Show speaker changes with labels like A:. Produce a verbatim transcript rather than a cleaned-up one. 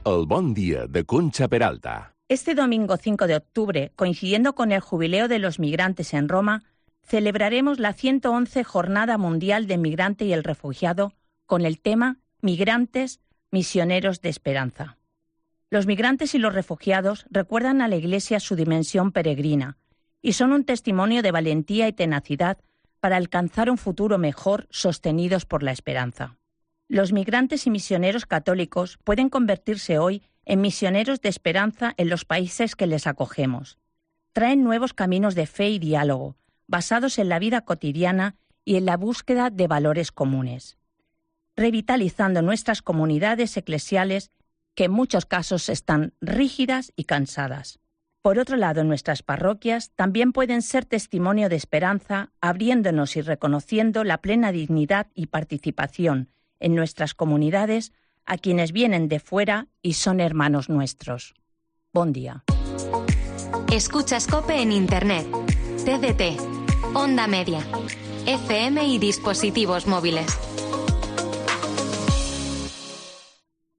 A: El bon dia de Concha Peralta.
B: Este domingo cinco de octubre, coincidiendo con el Jubileo de los Migrantes en Roma, celebraremos la ciento once Jornada Mundial del Migrante y el Refugiado con el tema Migrantes, misioneros de esperanza. Los migrantes y los refugiados recuerdan a la Iglesia su dimensión peregrina y son un testimonio de valentía y tenacidad para alcanzar un futuro mejor sostenidos por la esperanza. Los migrantes y misioneros católicos pueden convertirse hoy en misioneros de esperanza en los países que les acogemos. Traen nuevos caminos de fe y diálogo, basados en la vida cotidiana y en la búsqueda de valores comunes, revitalizando nuestras comunidades eclesiales que en muchos casos están rígidas y cansadas. Por otro lado, nuestras parroquias también pueden ser testimonio de esperanza, abriéndonos y reconociendo la plena dignidad y participación en nuestras comunidades a quienes vienen de fuera y son hermanos nuestros. Bon día.
C: Escuchas COPE en Internet, T D T, Onda Media, F M y dispositivos móviles.